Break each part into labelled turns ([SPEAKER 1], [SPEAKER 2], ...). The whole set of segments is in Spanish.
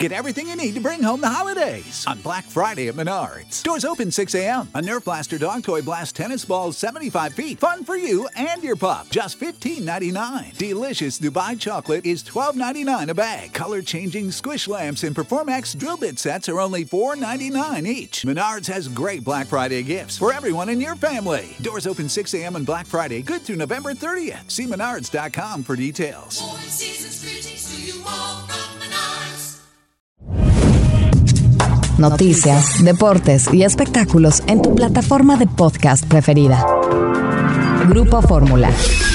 [SPEAKER 1] Get everything you need to bring home the holidays on Black Friday at Menards. Doors open 6 a.m. A Nerf Blaster Dog Toy Blast tennis ball 75 feet. Fun for you and your pup. Just $15.99. Delicious Dubai chocolate is $12.99 a bag. Color-changing squish lamps and Performax drill bit sets are only $4.99 each. Menards has great Black Friday gifts for everyone in your family. Doors open 6 a.m. on Black Friday, good through November 30th. See menards.com for details.
[SPEAKER 2] Noticias, deportes y espectáculos en tu plataforma de podcast preferida. Grupo Fórmula.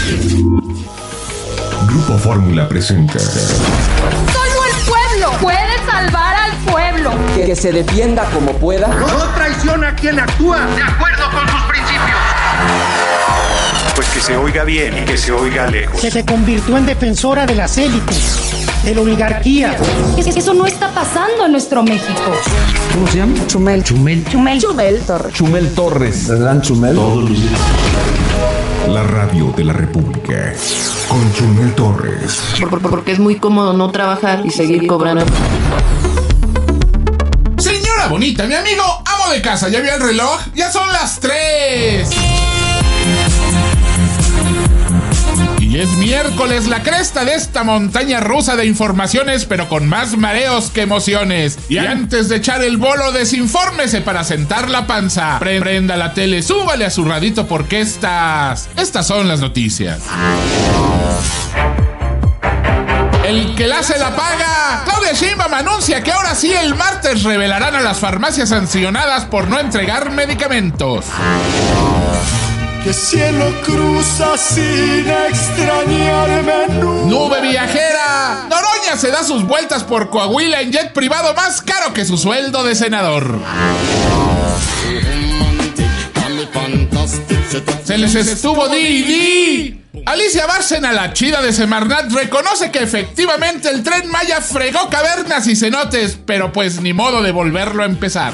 [SPEAKER 3] Grupo Fórmula presenta.
[SPEAKER 4] Solo el pueblo puede salvar al pueblo.
[SPEAKER 5] Que se defienda como pueda.
[SPEAKER 6] No traiciona a quien actúa de acuerdo con sus principios.
[SPEAKER 7] Pues que se oiga bien y que se oiga lejos.
[SPEAKER 8] Que se convirtió en defensora de las élites, de la oligarquía.
[SPEAKER 4] Eso no está pasando en nuestro México.
[SPEAKER 5] ¿Cómo se llama? Chumel Torres.
[SPEAKER 9] Chumel Torres. ¿El gran Chumel?
[SPEAKER 3] Todos los días. La radio de la República. Con Chumel Torres.
[SPEAKER 10] Porque es muy cómodo no trabajar y seguir cobrando.
[SPEAKER 11] Señora bonita, mi amigo, amo de casa, ¿ya vio el reloj? Ya son las 3. Y es miércoles, la cresta de esta montaña rusa de informaciones, pero con más mareos que emociones. Y antes de echar el bolo, desinfórmese para sentar la panza. Prenda la tele, súbale a su radito porque estas son las noticias. El que la hace la paga. Claudia Sheinbaum anuncia que ahora sí el martes revelarán a las farmacias sancionadas por no entregar medicamentos.
[SPEAKER 12] Que cielo cruza sin extrañarme nunca.
[SPEAKER 11] Nube viajera. Noroña se da sus vueltas por Coahuila en jet privado más caro que su sueldo de senador. Se les estuvo di. Alicia Bárcena, la chida de Semarnat, reconoce que efectivamente el Tren Maya fregó cavernas y cenotes, pero pues ni modo de volverlo a empezar.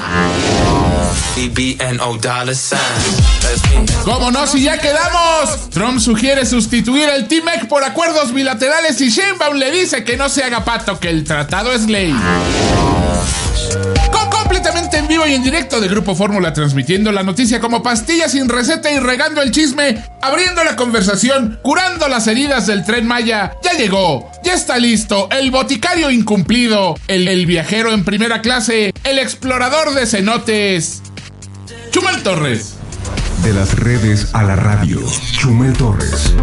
[SPEAKER 11] ¿Cómo no si ya quedamos? Trump sugiere sustituir el TMEC por acuerdos bilaterales y Sheinbaum le dice que no se haga pato, que el tratado es ley. Completamente en vivo y en directo de Grupo Fórmula, transmitiendo la noticia como pastilla sin receta y regando el chisme, abriendo la conversación, curando las heridas del Tren Maya. Ya llegó, ya está listo, el boticario incumplido, el viajero en primera clase, el explorador de cenotes, Chumel Torres.
[SPEAKER 3] De las redes a la radio, Chumel Torres.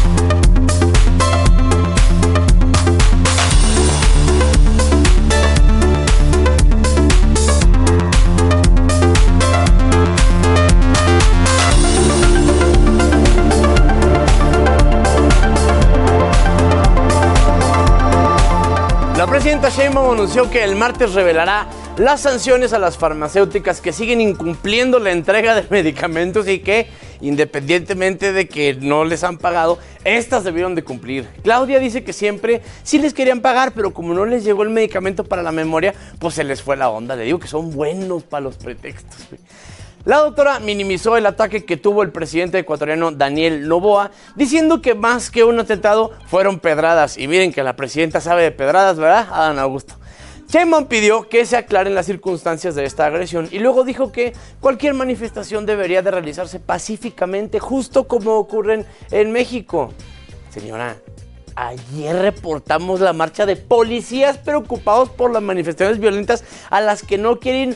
[SPEAKER 13] La presidenta Sheinbaum anunció que el martes revelará las sanciones a las farmacéuticas que siguen incumpliendo la entrega de medicamentos y que, independientemente de que no les han pagado, estas debieron de cumplir. Claudia dice que siempre sí les querían pagar, pero como no les llegó el medicamento para la memoria, pues se les fue la onda. Le digo que son buenos para los pretextos. La doctora minimizó el ataque que tuvo el presidente ecuatoriano Daniel Noboa, diciendo que más que un atentado fueron pedradas. Y miren que la presidenta sabe de pedradas, ¿verdad, Adán Augusto? Sheinbaum pidió que se aclaren las circunstancias de esta agresión y luego dijo que cualquier manifestación debería de realizarse pacíficamente, justo como ocurren en México. Señora, ayer reportamos la marcha de policías preocupados por las manifestaciones violentas a las que no quieren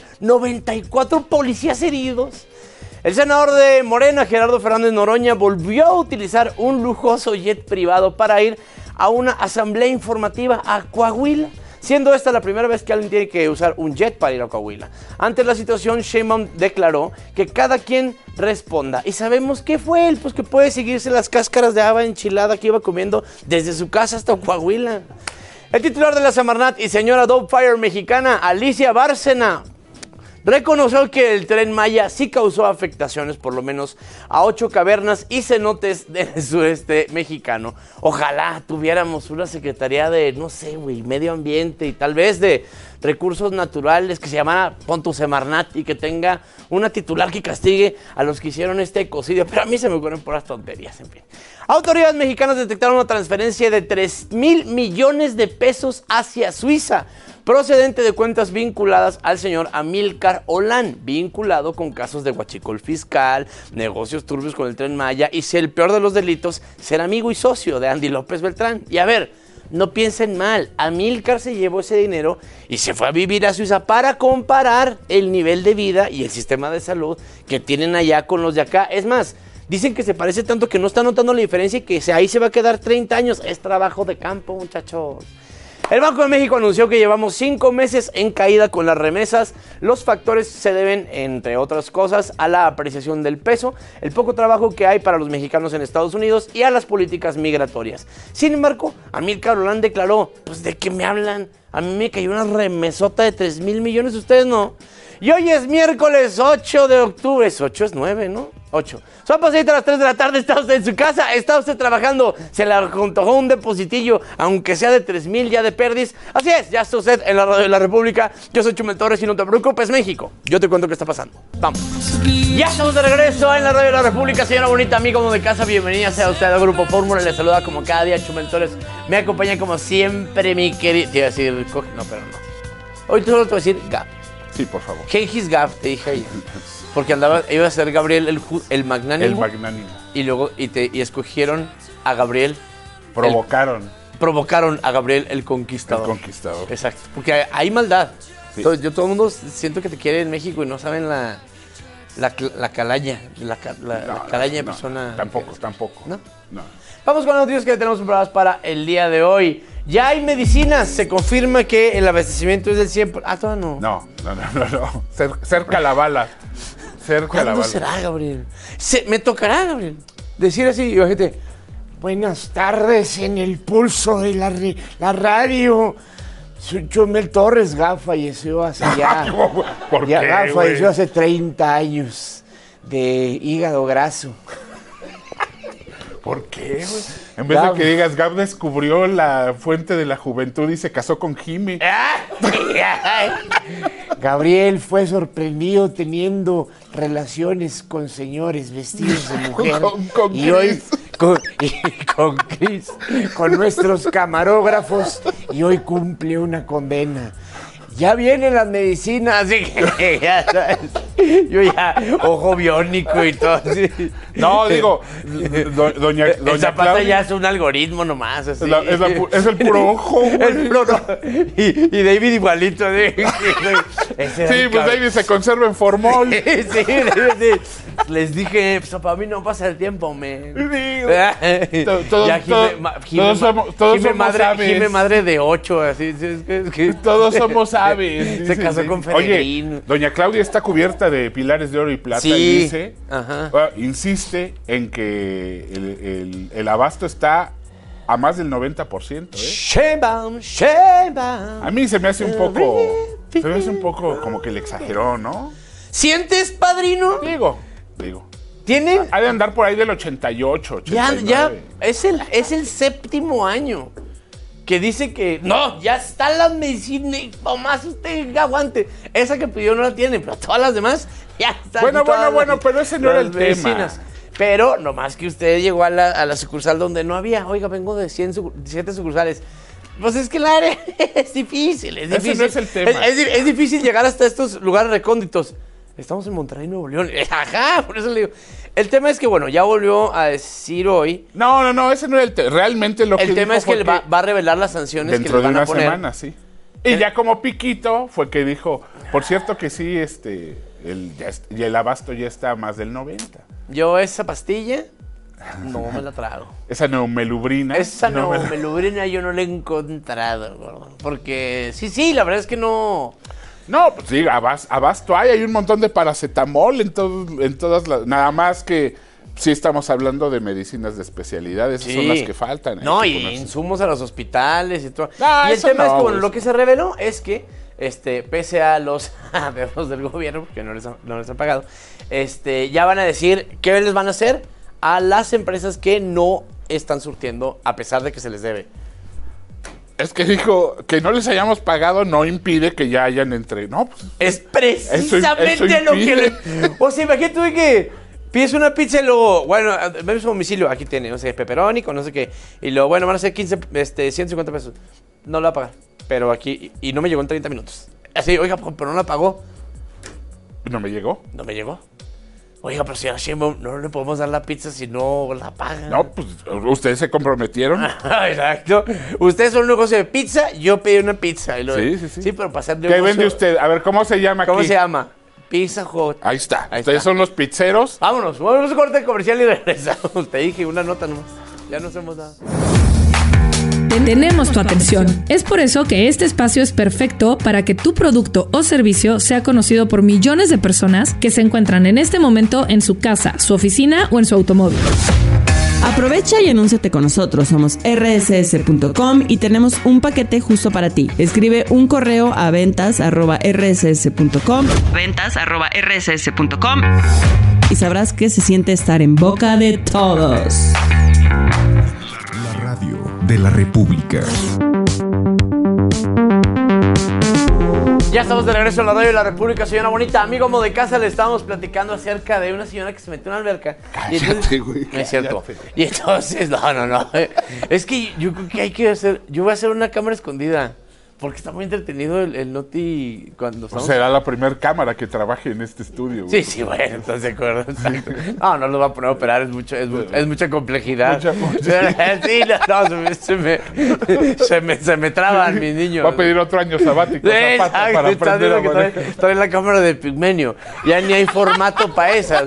[SPEAKER 13] 94 policías heridos. El senador de Morena, Gerardo Fernández Noroña, volvió a utilizar un lujoso jet privado para ir a una asamblea informativa a Coahuila, siendo esta la primera vez que alguien tiene que usar un jet para ir a Coahuila. Ante la situación, Sheinbaum declaró que cada quien responda. ¿Y sabemos qué fue él? Pues que puede seguirse las cáscaras de haba enchilada que iba comiendo desde su casa hasta Coahuila. El titular de la Semarnat y señora Dogfire mexicana, Alicia Bárcena, reconoció que el Tren Maya sí causó afectaciones, por lo menos a 8 cavernas y cenotes del sureste mexicano. Ojalá tuviéramos una secretaría de, no sé, medio ambiente y tal vez de recursos naturales que se llamara Pontu Semarnat y que tenga una titular que castigue a los que hicieron este ecocidio. Pero a mí se me ocurren puras tonterías, en fin. Autoridades mexicanas detectaron una transferencia de 3,000 millones de pesos hacia Suiza procedente de cuentas vinculadas al señor Amílcar Olán, vinculado con casos de huachicol fiscal, negocios turbios con el Tren Maya y, si el peor de los delitos, ser amigo y socio de Andy López Beltrán. Y a ver, no piensen mal, Amílcar se llevó ese dinero y se fue a vivir a Suiza para comparar el nivel de vida y el sistema de salud que tienen allá con los de acá. Es más, dicen que se parece tanto que no está notando la diferencia y que ahí se va a quedar 30 años. Es trabajo de campo, muchachos. El Banco de México anunció que llevamos 5 meses en caída con las remesas. Los factores se deben, entre otras cosas, a la apreciación del peso, el poco trabajo que hay para los mexicanos en Estados Unidos y a las políticas migratorias. Sin embargo, Amílcar Olán declaró, pues ¿de qué me hablan? A mí me cayó una remesota de 3,000 millones, ustedes no. Y hoy es miércoles 8 de octubre. 8 es 9, ¿no? 8. Son pasadita las 3 de la tarde, está usted en su casa, está usted trabajando, se le antojó un depositillo, aunque sea de 3,000 ya de perdis. Así es, ya está usted en la radio de la República. Yo soy Chumel Torres y no te preocupes, México. Yo te cuento qué está pasando. Vamos. Ya estamos de regreso en la radio de la República, señora bonita, amigo de casa, bienvenida sea usted al Grupo Fórmula. Le saluda como cada día Chumel Torres. Me acompaña como siempre mi querido... Te iba a decir, no, pero no. Hoy solo te voy a decir Gab.
[SPEAKER 11] Sí, por favor.
[SPEAKER 13] Gengis Gab, te dije ayer. Porque iba a ser Gabriel el magnánimo.
[SPEAKER 11] El magnánimo.
[SPEAKER 13] Y luego y escogieron a Gabriel.
[SPEAKER 11] Provocaron
[SPEAKER 13] a Gabriel el Conquistador.
[SPEAKER 11] El Conquistador.
[SPEAKER 13] Exacto. Porque hay maldad.
[SPEAKER 11] Sí.
[SPEAKER 13] Todo el mundo siento que te quiere en México y no saben la calaña. La calaña de persona.
[SPEAKER 11] Tampoco.
[SPEAKER 13] ¿No? Vamos con las noticias que tenemos preparadas para el día de hoy. Ya hay medicinas. Se confirma que el abastecimiento es del 100%. Ah, todavía no.
[SPEAKER 11] No. Cerca la bala.
[SPEAKER 13] ¿Cuándo será, Gabriel? Me tocará, Gabriel, decir así, gente.
[SPEAKER 8] Buenas tardes en el pulso de la radio. Soy Chumel Torres. Gab falleció hace ya.
[SPEAKER 11] ¿Por qué,
[SPEAKER 8] Gab falleció hace 30 años de hígado graso.
[SPEAKER 11] ¿Por qué, güey? En vez de que digas, Gab descubrió la fuente de la juventud y se casó con Jimmy.
[SPEAKER 8] Gabriel fue sorprendido teniendo relaciones con señores vestidos de mujer.
[SPEAKER 11] con
[SPEAKER 8] y hoy con Chris, con nuestros camarógrafos, y hoy cumple una condena. Ya vienen las medicinas, así que ya sabes. Yo ya, ojo biónico y todo así.
[SPEAKER 11] No, digo, doña
[SPEAKER 13] Esa pata
[SPEAKER 11] Claudia,
[SPEAKER 13] ya es un algoritmo nomás, así.
[SPEAKER 11] es el puro ojo, güey.
[SPEAKER 13] Y David igualito.
[SPEAKER 11] Sí, pues David se conserva en formol.
[SPEAKER 13] Sí. Les dije, pues para mí no pasa el tiempo, men.
[SPEAKER 11] Todos somos aves.
[SPEAKER 13] Jime madre de 8, así.
[SPEAKER 11] Todos somos aves.
[SPEAKER 13] Se casó con Feregrín.
[SPEAKER 11] Oye, doña Claudia está cubierta de pilares de oro y plata,
[SPEAKER 13] sí.
[SPEAKER 11] Y dice, insiste en que el abasto está a más del 90%.
[SPEAKER 13] Sheinbaum.
[SPEAKER 11] A mí se me hace un poco como que le exageró, ¿no?
[SPEAKER 13] ¿Sientes, padrino?
[SPEAKER 11] Digo.
[SPEAKER 13] ¿Tienen?
[SPEAKER 11] Ha de andar por ahí del 88, 89.
[SPEAKER 13] Ya, es el 7º año que dice que no, ya están las medicinas, nomás usted aguante. Esa que pidió no la tiene, pero todas las demás ya están.
[SPEAKER 11] Bueno, pero ese no era el
[SPEAKER 13] medicinas. Tema. Pero nomás que usted llegó a la sucursal donde no había. Oiga, vengo de 7 sucursales. Pues es que el área es difícil.
[SPEAKER 11] Ese no es el tema.
[SPEAKER 13] Es difícil llegar hasta estos lugares recónditos. Estamos en Monterrey, Nuevo León. Ajá, por eso le digo. El tema es que, bueno, ya volvió a decir hoy.
[SPEAKER 11] No, ese no es el tema. Realmente lo que
[SPEAKER 13] el tema es que va a revelar las sanciones que le van a poner.
[SPEAKER 11] Dentro de una semana, sí. Y ya como piquito fue que dijo, por cierto que sí, el abasto ya está a más del 90.
[SPEAKER 13] Yo esa pastilla no me la trago.
[SPEAKER 11] Esa neumelubrina.
[SPEAKER 13] Neumelubrina yo no la he encontrado, gordo. Porque sí, la verdad es que no.
[SPEAKER 11] No, pues sí, abasto hay un montón de paracetamol en todas las... Nada más que sí estamos hablando de medicinas de especialidad, esas son las que faltan.
[SPEAKER 13] No, y insumos a los hospitales y todo. Y el tema es que, bueno, lo que se reveló es que, pese a los adeudos del gobierno, porque no les han pagado, ya van a decir qué les van a hacer a las empresas que no están surtiendo a pesar de que se les debe.
[SPEAKER 11] Es que dijo que no les hayamos pagado no impide que ya hayan no, pues,
[SPEAKER 13] es precisamente eso lo que o sea, imagínate tú que pides una pizza y luego, bueno, ven su domicilio, aquí tiene, no sé, pepperoni con no sé qué, y luego, bueno, van a ser 150 pesos. no la va a pagar. Pero aquí, y no me llegó en 30 minutos. Así, oiga, pero no la pagó.
[SPEAKER 11] ¿No me llegó?
[SPEAKER 13] No me llegó. Oiga, pero señora Sheinbaum, no le podemos dar la pizza si no la pagan.
[SPEAKER 11] No, pues ustedes se comprometieron.
[SPEAKER 13] Exacto. Ustedes son un negocio de pizza, yo pedí una pizza. Y
[SPEAKER 11] Sí.
[SPEAKER 13] Sí, pero para hacer
[SPEAKER 11] ¿Qué vende usted? A ver, ¿cómo se llama
[SPEAKER 13] ¿Cómo
[SPEAKER 11] aquí?
[SPEAKER 13] se llama? Pizza Hut.
[SPEAKER 11] Ahí está. Ustedes son los pizzeros.
[SPEAKER 13] Vámonos a corte comercial y regresamos. Te dije una nota nomás. Ya no hacemos nada.
[SPEAKER 14] Tenemos tu atención. Es por eso que este espacio es perfecto para que tu producto o servicio sea conocido por millones de personas que se encuentran en este momento en su casa, su oficina o en su automóvil.
[SPEAKER 15] Aprovecha y anúnciate con nosotros. Somos rss.com y tenemos un paquete justo para ti. Escribe un correo a ventas@rss.com. ventas@rss.com y sabrás qué se siente estar en boca de todos.
[SPEAKER 3] La radio de la República.
[SPEAKER 13] Ya estamos de regreso en la radio de la República, señora bonita. Amigo amo de casa, le estábamos platicando acerca de una señora que se metió en una alberca.
[SPEAKER 11] Cállate, güey.
[SPEAKER 13] Es cierto. Y entonces, no. Es que yo creo que hay que hacer. Yo voy a hacer una cámara escondida. Porque está muy entretenido el Noti cuando estamos...
[SPEAKER 11] Será la primera cámara que trabaje en este estudio. Güey.
[SPEAKER 13] Sí, bueno, entonces de acuerdo. Exacto. No lo va a poner a operar, es mucha complejidad. Sí, se me traban mis niños.
[SPEAKER 11] Va a pedir otro año sabático.
[SPEAKER 13] Exacto, para aprender a manejar. Trae la cámara de Pigmenio. Ya ni hay formato para esas.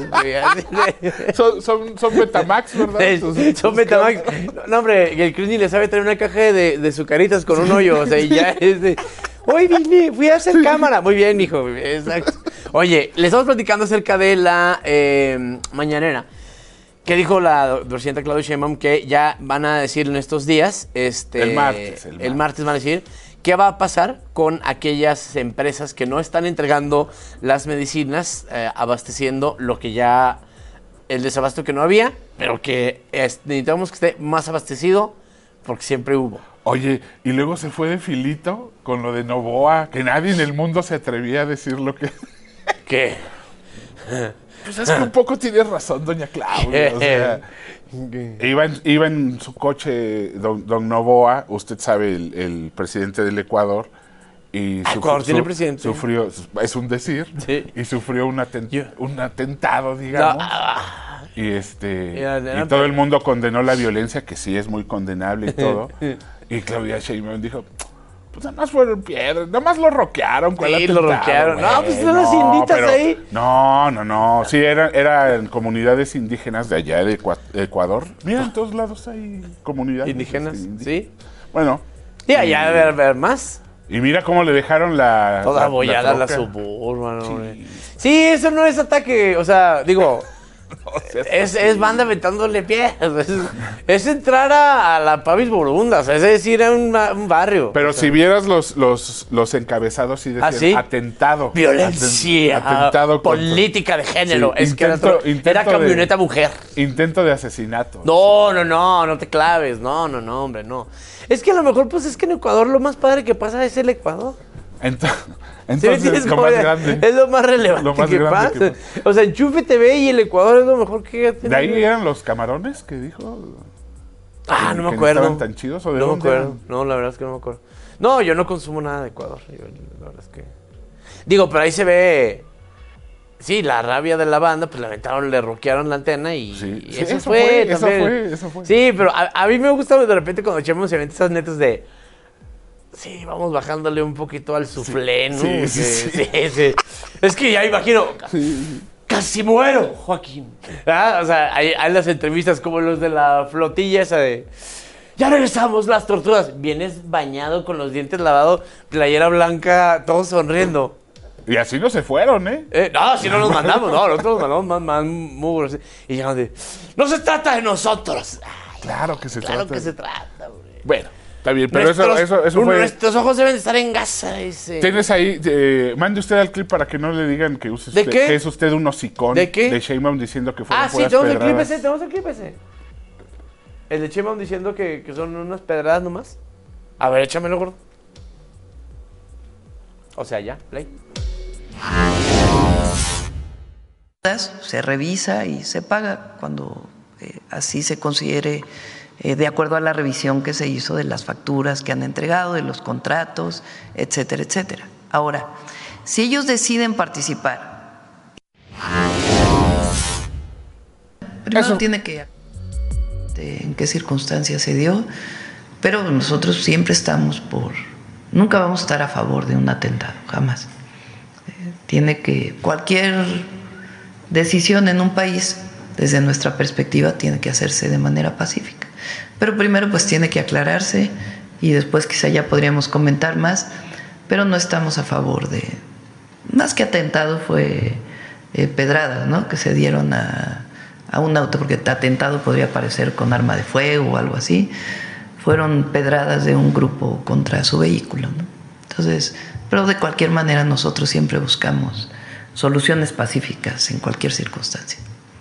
[SPEAKER 11] Son Betamax, ¿verdad?
[SPEAKER 13] Son Betamax. No, hombre, el Chris ni le sabe traer una caja de sucaritas con un hoyo. O sea, y ya hoy vine, fui a hacer cámara. Muy bien, hijo. Exacto. Oye, les estamos platicando acerca de la mañanera. ¿Qué dijo la presidenta Claudia Sheinbaum? Que ya van a decir en estos días, el martes van a decir qué va a pasar con aquellas empresas que no están entregando las medicinas, abasteciendo lo que ya, el desabasto que no había, pero que necesitamos que esté más abastecido porque siempre hubo.
[SPEAKER 11] Oye, y luego se fue de filito con lo de Novoa, que nadie en el mundo se atrevía a decir lo que...
[SPEAKER 13] ¿Qué?
[SPEAKER 11] Pues es que un poco tienes razón, doña Claudia. O sea, iba en su coche don Novoa, usted sabe, el presidente del Ecuador. Y
[SPEAKER 13] Ecuador tiene presidente.
[SPEAKER 11] Sufrió, es un decir,
[SPEAKER 13] sí.
[SPEAKER 11] Y sufrió un atentado, digamos. No. Y todo el mundo condenó la violencia, que sí es muy condenable y todo. Y Claudia Sheinbaum dijo, pues nada más fueron piedras, nada más lo roquearon.
[SPEAKER 13] Sí, lo roquearon. No, pues son las inditas ahí.
[SPEAKER 11] No. Sí, eran comunidades indígenas de allá de Ecuador. Mira, en todos lados hay comunidades
[SPEAKER 13] indígenas. Sí.
[SPEAKER 11] Bueno.
[SPEAKER 13] Y allá debe haber más.
[SPEAKER 11] Y mira cómo le dejaron
[SPEAKER 13] toda abollada la Suburban, hombre. Sí, eso no es ataque, o sea, digo... Es banda aventándole piedras. Es entrar a la Pavis Burunda, o sea, es decir, a un barrio.
[SPEAKER 11] Pero si vieras los encabezados y decían,
[SPEAKER 13] ¿sí?
[SPEAKER 11] Atentado.
[SPEAKER 13] Violencia.
[SPEAKER 11] Atentado
[SPEAKER 13] política de género. Sí, era camioneta mujer.
[SPEAKER 11] Intento de asesinato.
[SPEAKER 13] No te claves. No, hombre, no. Es que a lo mejor, pues es que en Ecuador lo más padre que pasa es el Ecuador.
[SPEAKER 11] Entonces es lo más grande.
[SPEAKER 13] Es lo más relevante que pasa. O sea, Enchufe TV y el Ecuador es lo mejor que tiene.
[SPEAKER 11] ¿De ahí eran los camarones que dijo?
[SPEAKER 13] No me acuerdo.
[SPEAKER 11] ¿Estaban tan chidos o de
[SPEAKER 13] no
[SPEAKER 11] dónde
[SPEAKER 13] me acuerdo.
[SPEAKER 11] eran?
[SPEAKER 13] No, la verdad es que no me acuerdo. No, yo no consumo nada de Ecuador. La verdad es que... Digo, pero ahí se ve... Sí, la rabia de la banda, pues le roquearon la antena y, eso fue. Sí, pero a mí me gusta de repente cuando echamos esas netas de... Sí, vamos bajándole un poquito al suflé, ¿no? Sí. Es que ya imagino... Casi muero, Joaquín. O sea, hay las entrevistas como los de la flotilla esa de... Ya regresamos, las tortugas. Vienes bañado con los dientes lavados, playera blanca, todos sonriendo.
[SPEAKER 11] Y así no se fueron, ¿eh?
[SPEAKER 13] No, así no nos mandamos. No, nosotros nos mandamos más mugros. Y llegan de... ¡No se trata de nosotros!
[SPEAKER 11] Ay, claro que se trata.
[SPEAKER 13] Claro que se trata, güey.
[SPEAKER 11] Bueno, está bien, pero eso fue...
[SPEAKER 13] Nuestros ojos deben estar en gasa, dice.
[SPEAKER 11] Tienes ahí... mande usted al clip para que no le digan que use usted, que es usted un hocicón.
[SPEAKER 13] ¿De qué?
[SPEAKER 11] De Sheinbaum diciendo que fueron
[SPEAKER 13] sí, tenemos el clip ese. El de Sheinbaum diciendo que son unas pedradas nomás. A ver, échamelo, gordo. O sea, ya, play.
[SPEAKER 16] Se revisa y se paga cuando así se considere de acuerdo a la revisión que se hizo de las facturas que han entregado, de los contratos, etcétera, etcétera. Ahora, si ellos deciden participar, primero tiene que en qué circunstancias se dio, pero nosotros siempre estamos nunca vamos a estar a favor de un atentado, jamás. Tiene que, cualquier decisión en un país, desde nuestra perspectiva, tiene que hacerse de manera pacífica. Pero primero pues tiene que aclararse y después quizá ya podríamos comentar más, pero no estamos a favor de, más que atentado fue pedradas, ¿no? Que se dieron a un auto, porque atentado podría parecer con arma de fuego o algo así. Fueron pedradas de un grupo contra su vehículo, ¿no? Entonces, pero de cualquier manera nosotros siempre buscamos soluciones pacíficas en cualquier circunstancia.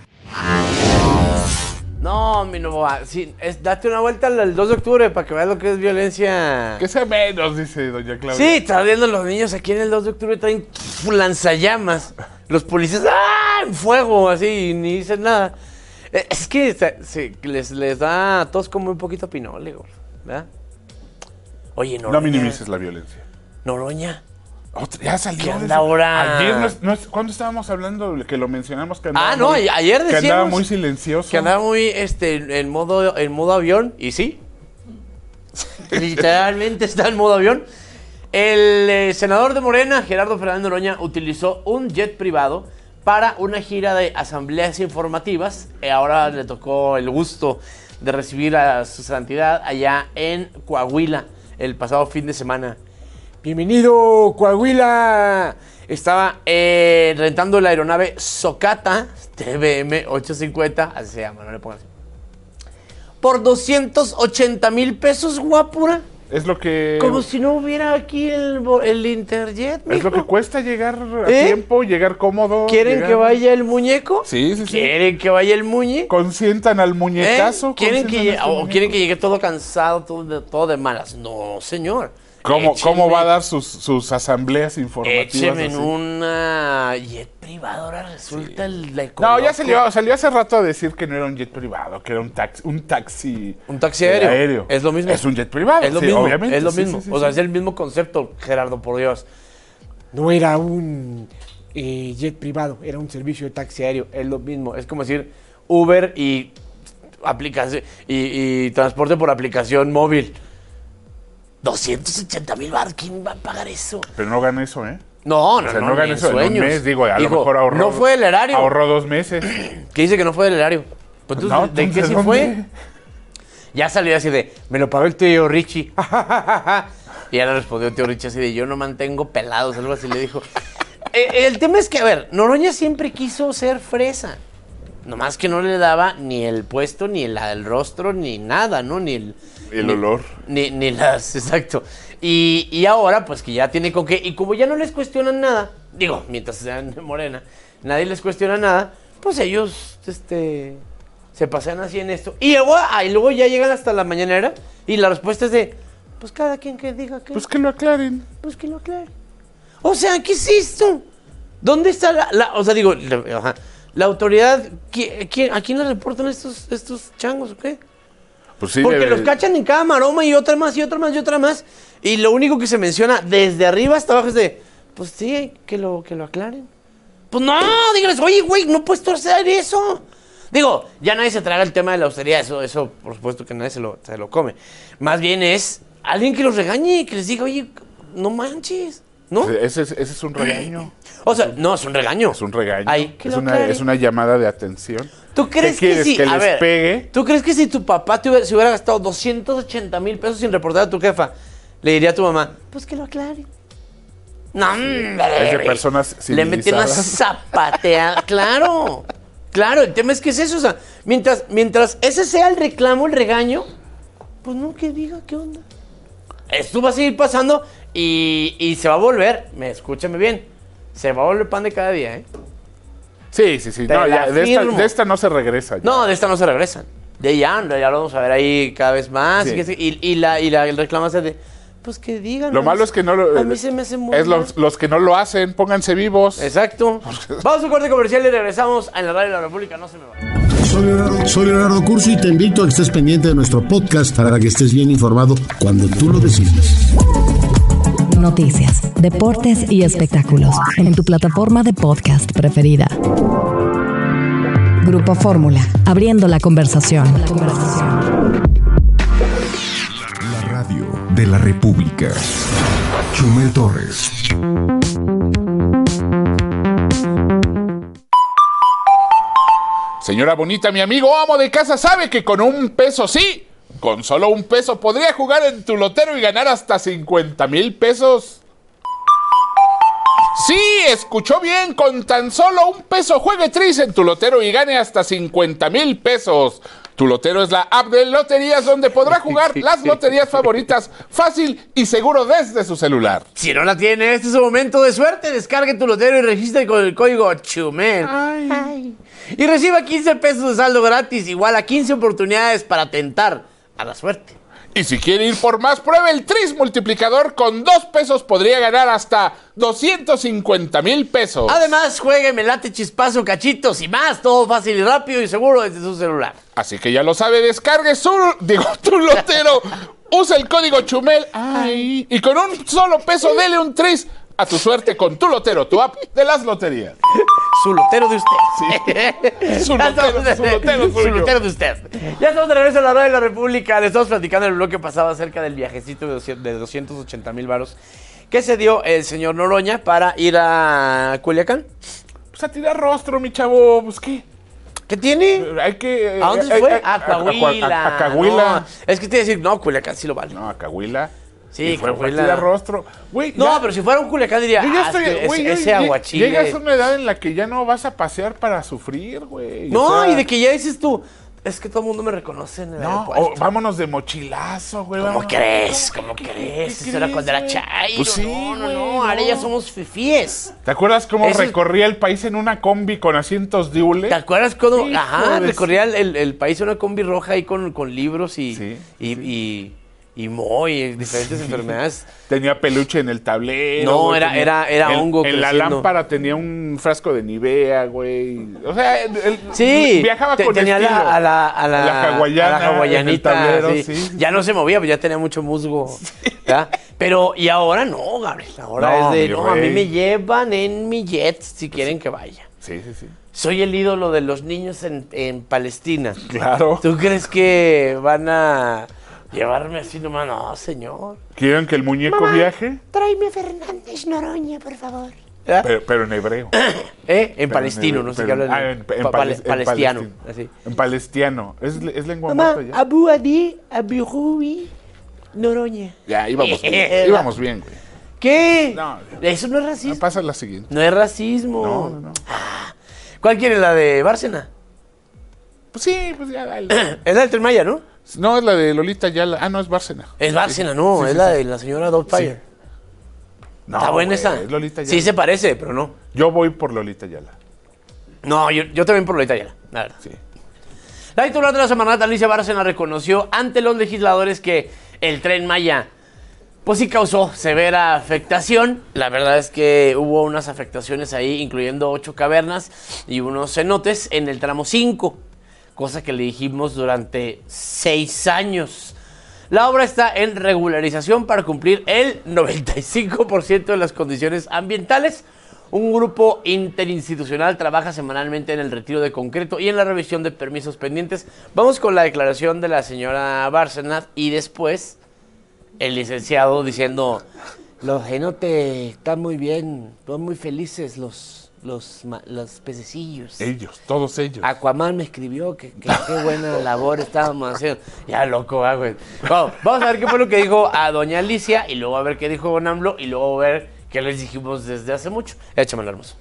[SPEAKER 13] No, mi Novoa, sí, date una vuelta el 2 de octubre para que veas lo que es violencia.
[SPEAKER 11] Que sea menos, dice doña Claudia.
[SPEAKER 13] Sí, están viendo los niños aquí en el 2 de octubre, traen lanzallamas. Los policías, ¡ah! En fuego, así, y ni dicen nada. Es que les da a todos como un poquito pinole, ¿verdad? Oye, Noroña.
[SPEAKER 11] No minimices la violencia.
[SPEAKER 13] Noroña.
[SPEAKER 11] Ya salió.
[SPEAKER 13] ¿Qué onda ahora?
[SPEAKER 11] Ayer, ¿cuándo estábamos hablando? Que lo mencionamos que andaba
[SPEAKER 13] ayer decíamos
[SPEAKER 11] que andaba muy silencioso.
[SPEAKER 13] Que andaba muy en modo avión, y sí. Literalmente está en modo avión. El senador de Morena, Gerardo Fernández Noroña, utilizó un jet privado para una gira de asambleas informativas. Ahora le tocó el gusto de recibir a su santidad allá en Coahuila el pasado fin de semana. ¡Bienvenido, Coahuila! Estaba rentando la aeronave Socata TBM 850, así se llama, no le pongan así, por 280,000 pesos, guapura.
[SPEAKER 11] Es lo que...
[SPEAKER 13] Como si no hubiera aquí el Interjet, mijo.
[SPEAKER 11] Es lo que cuesta llegar a tiempo, llegar cómodo.
[SPEAKER 13] ¿Quieren que vaya el muñeco?
[SPEAKER 11] Sí.
[SPEAKER 13] ¿Quieren que vaya el muñe?
[SPEAKER 11] Consientan al muñecazo.
[SPEAKER 13] ¿Quieren que llegue todo cansado, todo de malas? No, señor.
[SPEAKER 11] ¿Cómo va a dar sus asambleas informativas?
[SPEAKER 13] Écheme en una jet privado, ahora resulta el ecoloco.
[SPEAKER 11] No, ya salió hace rato a decir que no era un jet privado, que era un taxi
[SPEAKER 13] aéreo. Es lo mismo.
[SPEAKER 11] Es un jet privado,
[SPEAKER 13] es lo mismo,
[SPEAKER 11] obviamente.
[SPEAKER 13] Es lo mismo. Sí, es el mismo concepto, Gerardo, por Dios. No era un jet privado, era un servicio de taxi aéreo. Es lo mismo. Es como decir Uber y transporte por aplicación móvil. 280,000 baros, ¿quién va a pagar eso?
[SPEAKER 11] Pero no gana eso, ¿eh?
[SPEAKER 13] No
[SPEAKER 11] gana eso en un mes, digo, a lo mejor ahorró.
[SPEAKER 13] No fue del erario.
[SPEAKER 11] Ahorró 2 meses.
[SPEAKER 13] ¿Qué dice que no fue del erario? Pues entonces, ¿de qué sí fue? Ya salió así de, me lo pagó el tío Richie. Y ya le respondió el tío Richie así de, yo no mantengo pelados, algo así le dijo. El tema es que, a ver, Noroña siempre quiso ser fresa. Nomás que no le daba ni el puesto, ni el rostro, ni nada, ¿no? Ni el
[SPEAKER 11] olor.
[SPEAKER 13] Ni las, exacto. Y ahora, pues que ya tiene con qué. Y como ya no les cuestionan nada, digo, mientras sean Morena, nadie les cuestiona nada, pues ellos, se pasean así en esto. Y luego ya llegan hasta la mañanera y la respuesta es de, pues cada quien que diga que...
[SPEAKER 11] Pues que lo aclaren.
[SPEAKER 13] Pues que lo aclaren. O sea, ¿qué es esto? ¿Dónde está o sea, digo, la autoridad, ¿a quién le reportan estos changos o qué?
[SPEAKER 11] Pues sí,
[SPEAKER 13] porque los cachan en cada maroma y otra más y otra más y otra más. Y lo único que se menciona desde arriba hasta abajo es de, pues sí, que lo aclaren. Pues no, díganles, oye, güey, no puedes hacer eso. Digo, ya nadie se traga el tema de la austeridad, eso por supuesto que nadie se lo come. Más bien es alguien que los regañe, que les diga, oye, no manches, ¿no?
[SPEAKER 11] Ese es un regaño.
[SPEAKER 13] O sea, no, es un regaño.
[SPEAKER 11] Es un regaño.
[SPEAKER 13] Ay,
[SPEAKER 11] es una llamada de atención.
[SPEAKER 13] ¿Tú crees que si,
[SPEAKER 11] que les pegue?
[SPEAKER 13] ¿Tú crees que si tu papá se hubiera gastado 280,000 pesos sin reportar a tu jefa, le diría a tu mamá, pues que lo aclare? No, hombre.
[SPEAKER 11] Es de personas civilizadas.
[SPEAKER 13] Le metieron una zapateada. Claro, el tema es que es eso. O sea, mientras ese sea el reclamo, el regaño, pues no, que diga qué onda. Esto va a seguir pasando y se va a volver, escúchame bien, se va a volver pan de cada día, ¿eh?
[SPEAKER 11] Sí. No, ya, de esta no se regresa. Ya.
[SPEAKER 13] No, de esta no se regresan. Ya lo vamos a ver ahí cada vez más. Sí. El reclamo es de, pues que digan.
[SPEAKER 11] Lo malo es que no lo...
[SPEAKER 13] A mí se me hace muy...
[SPEAKER 11] Es los que no lo hacen, pónganse vivos.
[SPEAKER 13] Exacto. Vamos a un corte comercial y regresamos en la Radio de la República. No se me va.
[SPEAKER 17] Soy Leonardo Curcio y te invito a que estés pendiente de nuestro podcast para que estés bien informado cuando tú lo decidas.
[SPEAKER 2] Noticias, deportes y espectáculos en tu plataforma de podcast preferida. Grupo Fórmula, abriendo la conversación.
[SPEAKER 3] La radio de la República. Chumel Torres.
[SPEAKER 11] Señora bonita, mi amigo amo de casa sabe que con $1 sí, con solo $1 podría jugar en tu lotero y ganar hasta 50,000 pesos. Sí, escuchó bien, con tan solo $1 juegue Tris en tu lotero y gane hasta 50,000 pesos. Tu Lotero es la app de loterías donde podrá jugar las loterías favoritas fácil y seguro desde su celular.
[SPEAKER 13] Si no la tiene, este es su momento de suerte. Descargue Tu Lotero y registre con el código CHUMEL. Ay. Y reciba 15 pesos de saldo gratis, igual a 15 oportunidades para tentar a la suerte.
[SPEAKER 11] Y si quiere ir por más, pruebe el Tris multiplicador. Con $2 podría ganar hasta 250,000 pesos.
[SPEAKER 13] Además, juegue, me late, chispazo, cachitos y más. Todo fácil y rápido y seguro desde su celular.
[SPEAKER 11] Así que ya lo sabe, descargue Tu Lotero. Usa el código CHUMEL. Ay. Y con un solo peso, dele un Tris a tu suerte con Tu Lotero, tu app de las loterías.
[SPEAKER 13] Su lotero de usted.
[SPEAKER 11] Sí. Su lotero
[SPEAKER 13] de usted. Ya estamos de regreso a la radio de la República. Le estamos platicando en el bloque pasado acerca del viajecito de 280,000 varos que se dio el señor Noroña para ir a Culiacán.
[SPEAKER 11] Pues a tirar rostro, mi chavo. Pues qué.
[SPEAKER 13] ¿Qué tiene?
[SPEAKER 11] Hay que.
[SPEAKER 13] ¿A dónde se fue? A Coahuila.
[SPEAKER 11] A Coahuila.
[SPEAKER 13] No, es que te iba a decir, no, Culiacán sí lo vale.
[SPEAKER 11] No, a Coahuila.
[SPEAKER 13] Sí,
[SPEAKER 11] fue a tirar rostro. Güey,
[SPEAKER 13] no,
[SPEAKER 11] ya,
[SPEAKER 13] pero si fuera un Culiacán diría, ese aguachile.
[SPEAKER 11] Llegas a una edad en la que ya no vas a pasear para sufrir, güey.
[SPEAKER 13] No, o sea, y de que ya dices tú, es que todo el mundo me reconoce en el aeropuerto.
[SPEAKER 11] Vámonos de mochilazo, güey.
[SPEAKER 13] ¿Cómo crees? ¿Cómo crees? Eso era cuando era chairo. Pues sí, no, ahora ya somos fifíes.
[SPEAKER 11] ¿Te acuerdas cómo recorría el país en una combi con asientos de hule?
[SPEAKER 13] ¿Te acuerdas cómo? Recorría el país en una combi roja ahí con libros y diferentes enfermedades.
[SPEAKER 11] Tenía peluche en el tablero.
[SPEAKER 13] No, güey, era hongo.
[SPEAKER 11] En la lámpara tenía un frasco de Nivea, güey. O sea, viajaba con
[SPEAKER 13] tenía
[SPEAKER 11] estilo.
[SPEAKER 13] a la
[SPEAKER 11] hawaiana,
[SPEAKER 13] hawaianita.
[SPEAKER 11] Tablero,
[SPEAKER 13] sí. Ya no se movía, pues ya tenía mucho musgo. ¿Ya? Pero, y ahora no, Gabriel. Ahora es de, a mí me llevan en mi jet si quieren que vaya.
[SPEAKER 11] Sí.
[SPEAKER 13] Soy el ídolo de los niños en Palestina.
[SPEAKER 11] Claro.
[SPEAKER 13] ¿Tú crees que van a llevarme así nomás? No, señor.
[SPEAKER 11] ¿Quieren que el muñeco viaje?
[SPEAKER 18] Tráeme a Fernández Noroña, por favor.
[SPEAKER 11] Pero en hebreo.
[SPEAKER 13] En palestino, no sé qué habla. En palestiano. Así.
[SPEAKER 11] En palestiano. ¿Es lengua
[SPEAKER 18] muerta
[SPEAKER 11] ya?
[SPEAKER 18] Abu Adi, Abu Rubi, Noroña.
[SPEAKER 11] Ya, íbamos bien, güey.
[SPEAKER 13] ¿Qué?
[SPEAKER 11] No.
[SPEAKER 13] Eso no es racismo.
[SPEAKER 11] Pasa la siguiente.
[SPEAKER 13] No es racismo.
[SPEAKER 11] No.
[SPEAKER 13] ¿Cuál quiere? ¿La de Bárcena?
[SPEAKER 11] Pues sí, pues ya dale.
[SPEAKER 13] Es la del Tren Maya, ¿no?
[SPEAKER 11] No, es la de Lolita Ayala. Ah, no, es Bárcena.
[SPEAKER 13] Es Bárcena, no. Es la de la señora Doubtfire.
[SPEAKER 11] No,
[SPEAKER 13] ¿está buena esa?
[SPEAKER 11] Es Lolita Ayala.
[SPEAKER 13] Sí se parece, pero no.
[SPEAKER 11] Yo voy por Lolita Ayala.
[SPEAKER 13] No, yo también por Lolita Ayala, la verdad.
[SPEAKER 11] Sí.
[SPEAKER 13] La titular de la semana, Alicia Bárcena, reconoció ante los legisladores que el Tren Maya pues sí causó severa afectación. La verdad es que hubo unas afectaciones ahí, incluyendo 8 cavernas y unos cenotes en el tramo 5, cosa que le dijimos durante 6 años. La obra está en regularización para cumplir el 95% de las condiciones ambientales. Un grupo interinstitucional trabaja semanalmente en el retiro de concreto y en la revisión de permisos pendientes. Vamos con la declaración de la señora Bárcena y después el licenciado diciendo: los cenotes están muy bien, son muy felices los pececillos.
[SPEAKER 11] Ellos, todos ellos.
[SPEAKER 13] Aquaman me escribió que qué buena labor estábamos haciendo. Ya loco, güey. Vamos a ver qué fue lo que dijo a doña Alicia y luego a ver qué dijo don AMLO y luego a ver qué les dijimos desde hace mucho. Échame hermoso.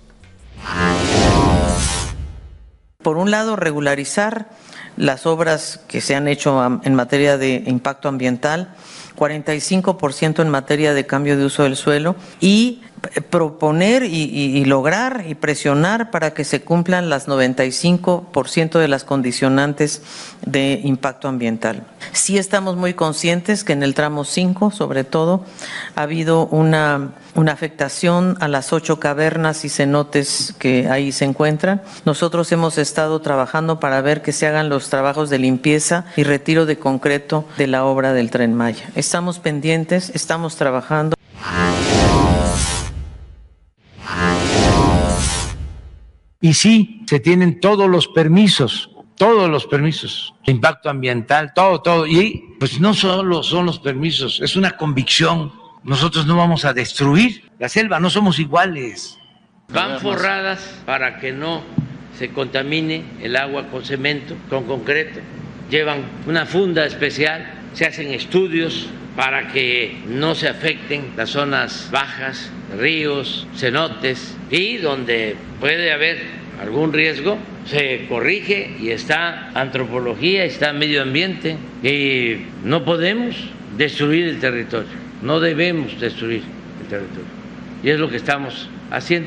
[SPEAKER 19] Por un lado, regularizar las obras que se han hecho en materia de impacto ambiental, 45% en materia de cambio de uso del suelo y proponer y lograr y presionar para que se cumplan las 95% de las condicionantes de impacto ambiental. Sí estamos muy conscientes que en el tramo 5, sobre todo, ha habido una afectación a las 8 cavernas y cenotes que ahí se encuentran. Nosotros hemos estado trabajando para ver que se hagan los trabajos de limpieza y retiro de concreto de la obra del Tren Maya. Estamos pendientes, estamos trabajando.
[SPEAKER 8] Y sí, se tienen todos los permisos de impacto ambiental, todo. Y pues no solo son los permisos, es una convicción. Nosotros no vamos a destruir la selva, no somos iguales. Van forradas para que no se contamine el agua con cemento, con concreto. Llevan una funda especial, se hacen estudios para que no se afecten las zonas bajas, ríos, cenotes, y donde puede haber algún riesgo se corrige, y está antropología, está medio ambiente, y no podemos destruir el territorio, no debemos destruir el territorio, y es lo que estamos haciendo.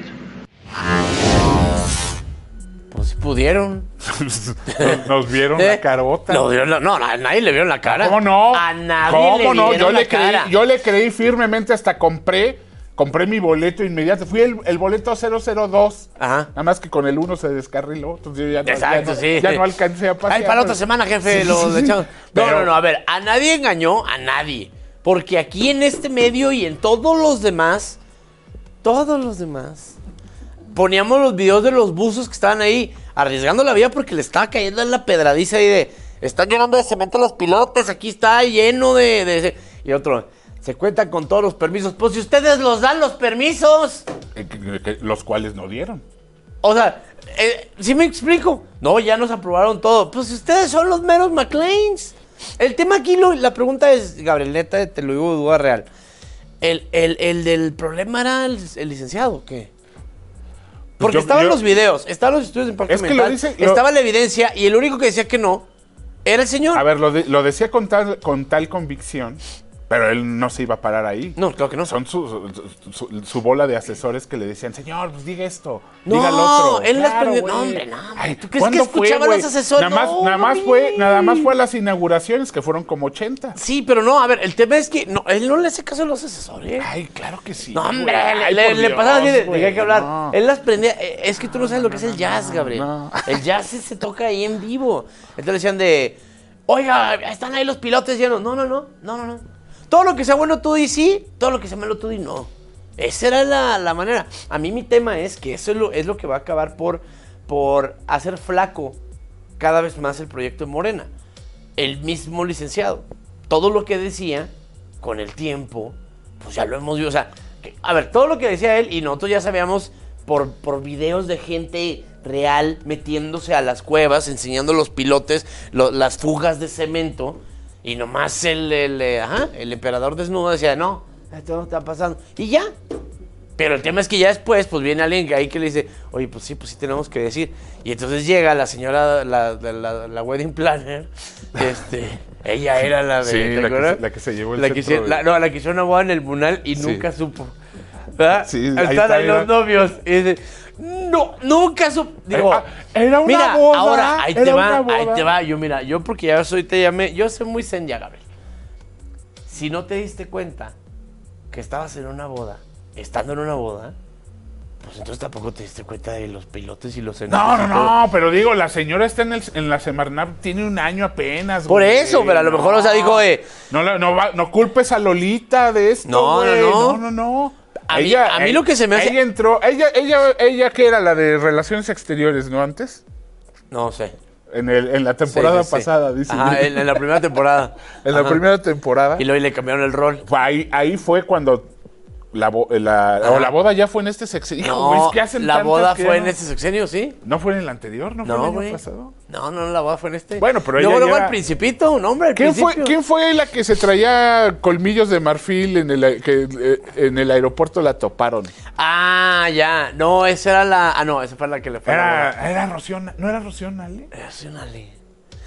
[SPEAKER 13] Pues pudieron.
[SPEAKER 11] Nos vieron la carota.
[SPEAKER 13] No, a nadie le vieron la cara.
[SPEAKER 11] ¿Cómo no?
[SPEAKER 13] A nadie le vieron la cara.
[SPEAKER 11] Yo le creí firmemente, hasta compré mi boleto inmediato. Fui el boleto 002.
[SPEAKER 13] Ajá.
[SPEAKER 11] Nada más que con el 1 se descarriló. Entonces yo ya no alcancé a pasar.
[SPEAKER 13] Ay, para la otra semana, jefe, lo echamos. No, a ver, a nadie engañó, a nadie. Porque aquí en este medio y en todos los demás, poníamos los videos de los buzos que estaban ahí arriesgando la vida porque le estaba cayendo en la pedradiza y de... Están llenando de cemento los pilotes, aquí está lleno de... Y otro, se cuentan con todos los permisos. Pues si ustedes los dan los permisos.
[SPEAKER 11] Los cuales no dieron.
[SPEAKER 13] O sea, ¿sí me explico? No, ya nos aprobaron todo. Pues ustedes son los meros McLeans. El tema aquí, la pregunta es, Gabriel, neta, te lo digo de duda real. El del problema era el licenciado, ¿qué? Porque estaban los videos, estaban los estudios de impacto ambiental, estaba la evidencia, y el único que decía que no era el señor.
[SPEAKER 11] A ver, lo decía con tal convicción, pero él no se iba a parar ahí.
[SPEAKER 13] No, claro que no.
[SPEAKER 11] Son su bola de asesores que le decían, señor, pues diga esto, diga lo otro.
[SPEAKER 13] Él las prendió. No, hombre, no. Ay, ¿tú crees que escuchaban los asesores?
[SPEAKER 11] Nada más fue a las inauguraciones, que fueron como 80.
[SPEAKER 13] Sí, pero no, a ver, el tema es que él no le hace caso a los asesores.
[SPEAKER 11] Ay, claro que sí.
[SPEAKER 13] No, hombre, le pasaba así de que hay que hablar. No. Él las prendía. Es que tú no sabes lo que es el jazz, Gabriel. No. El jazz se toca ahí en vivo. Entonces decían oiga, están ahí los pilotes llenos. No. Todo lo que sea bueno tú di sí, todo lo que sea malo tú di no. Esa era la manera. A mí mi tema es que eso es lo que va a acabar por hacer flaco cada vez más el proyecto de Morena. El mismo licenciado. Todo lo que decía, con el tiempo, pues ya lo hemos visto. O sea, a ver, todo lo que decía él, y nosotros ya sabíamos por videos de gente real metiéndose a las cuevas, enseñando a los pilotes las fugas de cemento. Y nomás el emperador desnudo decía, no, esto no está pasando. Y ya. Pero el tema es que ya después, pues viene alguien ahí que le dice, oye, pues sí tenemos que decir. Y entonces llega la señora, la wedding planner, ella era la de...
[SPEAKER 11] Sí, la que se llevó el centro.
[SPEAKER 13] La que hizo una boda en el Munal y nunca supo. ¿Verdad?
[SPEAKER 11] Sí,
[SPEAKER 13] están ahí los novios. Y dice, no, nunca supo. Digo,
[SPEAKER 11] era una
[SPEAKER 13] mira,
[SPEAKER 11] boda.
[SPEAKER 13] Ahora, ahí te va. Yo porque ya te llamé, yo soy muy zen ya, Gabriel. Si no te diste cuenta que estabas en una boda, estando en una boda, pues entonces tampoco te diste cuenta de los pilotes y los cenotes.
[SPEAKER 11] No, pero digo, la señora está en la Semarnap, tiene un año apenas.
[SPEAKER 13] Por eso, pero a lo mejor, o sea, dijo,
[SPEAKER 11] no culpes a Lolita de esto, No. A mí lo que se me hace... Ella entró, ella que era la de Relaciones Exteriores, ¿no? Antes.
[SPEAKER 13] No sé.
[SPEAKER 11] En la temporada pasada, dice.
[SPEAKER 13] Ajá, en la primera temporada.
[SPEAKER 11] La primera temporada.
[SPEAKER 13] Y luego le cambiaron el rol.
[SPEAKER 11] Ahí fue cuando la boda ya fue en este sexenio.
[SPEAKER 13] No, la boda fue en este sexenio, ¿sí?
[SPEAKER 11] ¿No fue en el anterior? ¿No fue el año pasado?
[SPEAKER 13] No, la boda fue en este.
[SPEAKER 11] Bueno, pero
[SPEAKER 13] luego el Principito, un hombre,
[SPEAKER 11] ¿Quién fue la que se traía colmillos de marfil que en el aeropuerto la toparon?
[SPEAKER 13] Ah, ya. No, esa era esa fue la que le fue.
[SPEAKER 11] Era Rocío, ¿no era Rocío Nale?
[SPEAKER 13] Era Rocío Nale.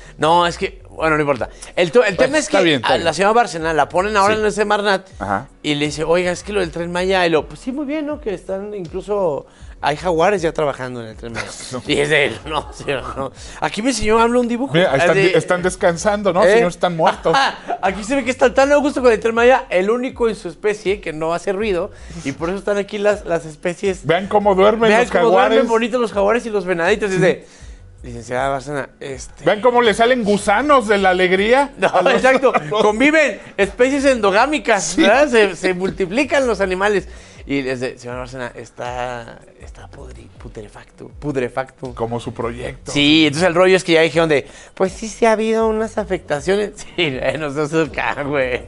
[SPEAKER 13] No, es que, bueno, no importa. El tema es que
[SPEAKER 11] bien.
[SPEAKER 13] La señora Bárcena la ponen ahora en ese Semarnat y le dice, oiga, es que lo del Tren Maya, y pues sí, muy bien, ¿no? Que están incluso... Hay jaguares ya trabajando en el Tren Maya. Y es de él, no. Aquí me enseñó, habla un dibujo.
[SPEAKER 11] Mira, están descansando, ¿no? Si no están muertos.
[SPEAKER 13] Aquí se ve que están tan a gusto con el Tren Maya, el único en su especie que no hace ruido, y por eso están aquí las especies.
[SPEAKER 11] Vean cómo duermen los jaguares.
[SPEAKER 13] Vean cómo duermen bonitos los jaguares y los venaditos. Dice, licenciada Bárcena,
[SPEAKER 11] Vean cómo le salen gusanos de la alegría.
[SPEAKER 13] No, exacto. Conviven especies endogámicas, ¿verdad? Se multiplican los animales. Y les dice, señora Bárcena, está putrefacto.
[SPEAKER 11] Como su proyecto.
[SPEAKER 13] Sí, entonces el rollo es que ya dijeron pues sí ha habido unas afectaciones. Sí, no se acerca, güey.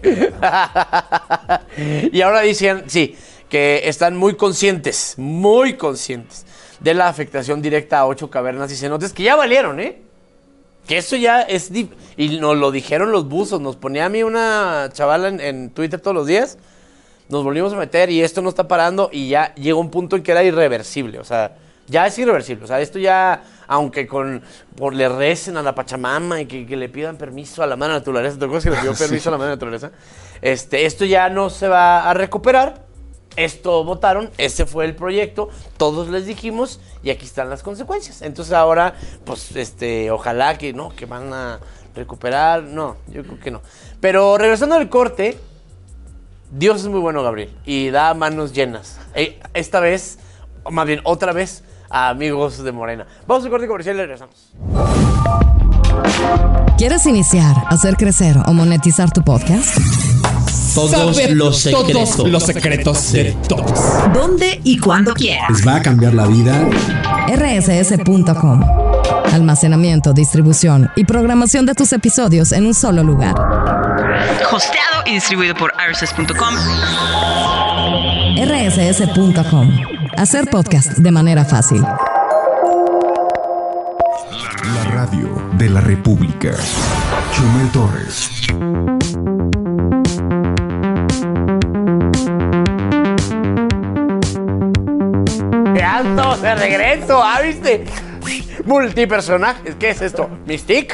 [SPEAKER 13] Y ahora dicen, sí, que están muy conscientes de la afectación directa a 8 cavernas y cenotes que ya valieron, ¿eh? Que eso ya es... Y nos lo dijeron los buzos, nos ponía a mí una chavala en Twitter todos los días. Nos volvimos a meter y esto no está parando y ya llegó un punto en que era irreversible, o sea, ya es irreversible, o sea, esto ya, aunque le recen a la Pachamama y que le pidan permiso a la madre naturaleza, ¿te acuerdas que le pidió permiso a la madre naturaleza? Esto ya no se va a recuperar, esto votaron, ese fue el proyecto, todos les dijimos y aquí están las consecuencias, entonces ahora, pues, ojalá que van a recuperar, no, yo creo que no, pero regresando al corte... Dios es muy bueno, Gabriel, y da manos llenas. Esta vez, o más bien otra vez, a amigos de Morena. Vamos al corte comercial y regresamos.
[SPEAKER 2] ¿Quieres iniciar, hacer crecer o monetizar tu podcast?
[SPEAKER 20] Todos los secretos de todos.
[SPEAKER 2] ¿Dónde y cuándo quieras?
[SPEAKER 20] Les va a cambiar la vida.
[SPEAKER 2] rss.com. Almacenamiento, distribución y programación de tus episodios en un solo lugar.
[SPEAKER 21] Hosteado y distribuido por rss.com.
[SPEAKER 2] rss.com. Hacer podcast de manera fácil.
[SPEAKER 3] La radio de la República. Chumel Torres.
[SPEAKER 13] ¡Alto! ¡De regreso! ¿Viste? Multipersonajes. ¿Qué es esto? ¿Mystique?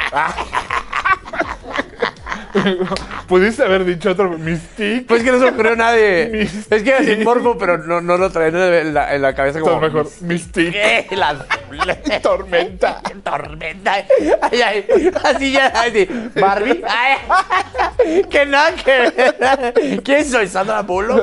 [SPEAKER 11] Pudiste haber dicho otro Mystique.
[SPEAKER 13] Pues que no se ocurrió a nadie. Es que era sin morbo, pero no lo traen en la cabeza como...
[SPEAKER 11] Todo mejor. Mystique. Tormenta.
[SPEAKER 13] Tormenta. Ay, así ya. Así. Barbie. Ay, que no, que... ¿Quién soy? ¿Sandra Bullock?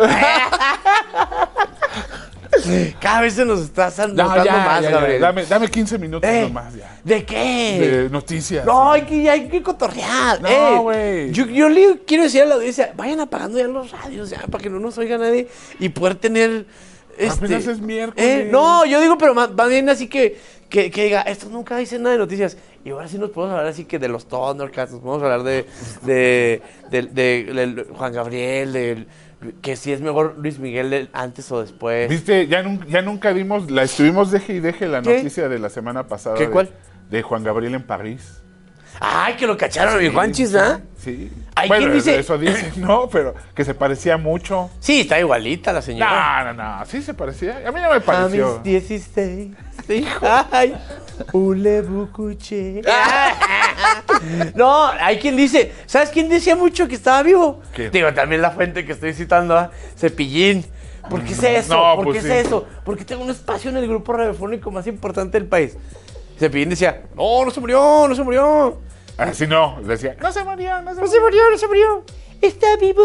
[SPEAKER 13] Cada vez se nos está notando más, Gabriel.
[SPEAKER 11] Dame 15 minutos nomás ya.
[SPEAKER 13] ¿De qué?
[SPEAKER 11] De noticias.
[SPEAKER 13] No, hay que cotorrear.
[SPEAKER 11] No, güey.
[SPEAKER 13] Yo le quiero decir a la audiencia, vayan apagando ya los radios, ya, para que no nos oiga nadie y poder tener...
[SPEAKER 11] Apenas es miércoles.
[SPEAKER 13] No, yo digo, pero más bien así que diga, estos nunca dicen nada de noticias. Y ahora sí nos podemos hablar así que de los Thundercats, nos podemos hablar de Juan Gabriel, que si es mejor Luis Miguel antes o después.
[SPEAKER 11] Viste, ya nunca dimos, estuvimos deje y deje la noticia de la semana pasada.
[SPEAKER 13] ¿Qué, cuál?
[SPEAKER 11] De Juan Gabriel en París.
[SPEAKER 13] Ay, que lo cacharon a mi Juanchis, ¿ah?
[SPEAKER 11] Sí.
[SPEAKER 13] Bueno, ¿quién dice?
[SPEAKER 11] Eso dice, no, pero que se parecía mucho.
[SPEAKER 13] Sí, está igualita la señora.
[SPEAKER 11] No, sí se parecía. A mí no me pareció.
[SPEAKER 13] A mis 16, ay, ule bucuche. No, hay quien dice, ¿sabes quién decía mucho que estaba vivo?
[SPEAKER 11] ¿Quién?
[SPEAKER 13] Digo, también la fuente que estoy citando, Cepillín. ¿Por qué sé eso?
[SPEAKER 11] No,
[SPEAKER 13] ¿Por
[SPEAKER 11] pues
[SPEAKER 13] qué
[SPEAKER 11] sí.
[SPEAKER 13] sé eso? Porque tengo un espacio en el grupo radiofónico más importante del país. Cepillín decía, no se murió.
[SPEAKER 11] Así no, decía, no se murió.
[SPEAKER 18] Está vivo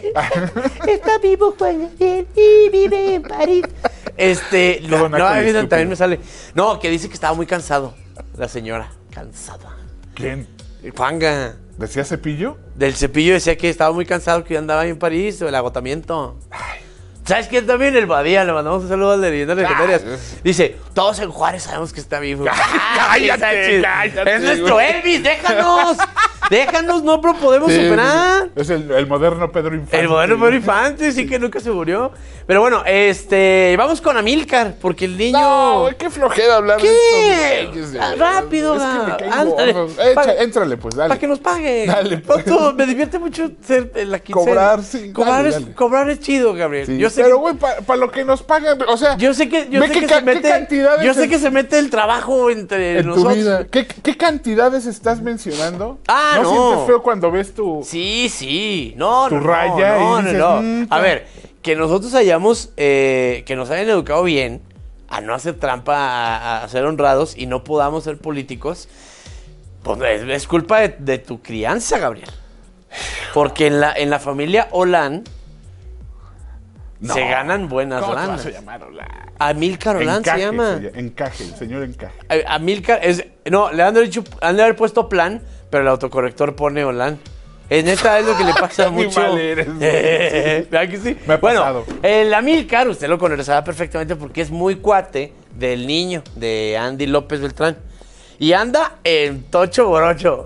[SPEAKER 18] Juan Gabriel y vive en París.
[SPEAKER 13] También me sale. No, que dice que estaba muy cansado. La señora, cansada.
[SPEAKER 11] ¿Quién?
[SPEAKER 13] Juanga.
[SPEAKER 11] ¿Decía Cepillo?
[SPEAKER 13] Del Cepillo decía que estaba muy cansado, que andaba en París, el agotamiento. Ay. ¿Sabes quién también? El Badía, le mandamos un saludo al de Leyendas Legendarias. Dice, todos en Juárez sabemos que está vivo.
[SPEAKER 11] Cállate.
[SPEAKER 13] Es nuestro Elvis, déjanos. Déjanos, no podemos superar.
[SPEAKER 11] Es el moderno Pedro Infante.
[SPEAKER 13] El moderno Pedro Infante, sí que nunca se murió. Pero bueno, vamos con Amílcar, porque el niño...
[SPEAKER 11] No, qué flojera hablar
[SPEAKER 13] ¿Qué?
[SPEAKER 11] de esto.
[SPEAKER 13] Rápido,
[SPEAKER 11] Éntrale, pues, dale.
[SPEAKER 13] Para que nos paguen.
[SPEAKER 11] Dale, pues.
[SPEAKER 13] Me divierte mucho ser la quincena.
[SPEAKER 11] Cobrar, sí.
[SPEAKER 13] Cobrar es chido, Gabriel.
[SPEAKER 11] Sí,
[SPEAKER 13] yo sé
[SPEAKER 11] pero, güey, para lo que nos pagan, o sea...
[SPEAKER 13] Yo sé que se mete el trabajo entre nosotros.
[SPEAKER 11] Tu vida. ¿Qué cantidades estás mencionando?
[SPEAKER 13] ¿No
[SPEAKER 11] sientes feo cuando ves tu...
[SPEAKER 13] Sí. Tu
[SPEAKER 11] raya y dices,
[SPEAKER 13] no. A ver, que nosotros hayamos... que nos hayan educado bien a no hacer trampa, a ser honrados y no podamos ser políticos, pues es culpa de tu crianza, Gabriel. Porque en la familia Olan se ganan buenas lanas.
[SPEAKER 11] ¿Cómo te vas a llamar Olan?
[SPEAKER 13] Amílcar Olan se llama.
[SPEAKER 11] Encaje, el señor Encaje.
[SPEAKER 13] Amílcar es... No, le han de haber puesto Plan, pero el autocorrector pone Olan. Es neta, es lo que le pasa mucho.
[SPEAKER 11] Mal eres,
[SPEAKER 13] ¿verdad que sí?
[SPEAKER 11] Me ha pasado.
[SPEAKER 13] El Amílcar, usted lo conocerá perfectamente porque es muy cuate del niño, de Andy López Beltrán. Y anda en tocho borocho.